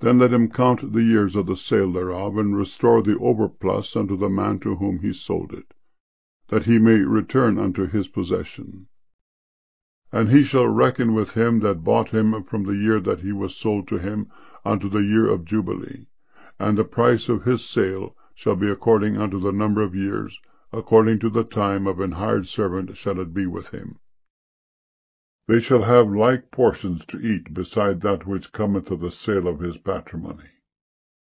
Then let him count the years of the sale thereof, and restore the overplus unto the man to whom he sold it, that he may return unto his possession. And he shall reckon with him that bought him from the year that he was sold to him unto the year of Jubilee, and the price of his sale shall be according unto the number of years, according to the time of an hired servant shall it be with him. They shall have like portions to eat beside that which cometh of the sale of his patrimony.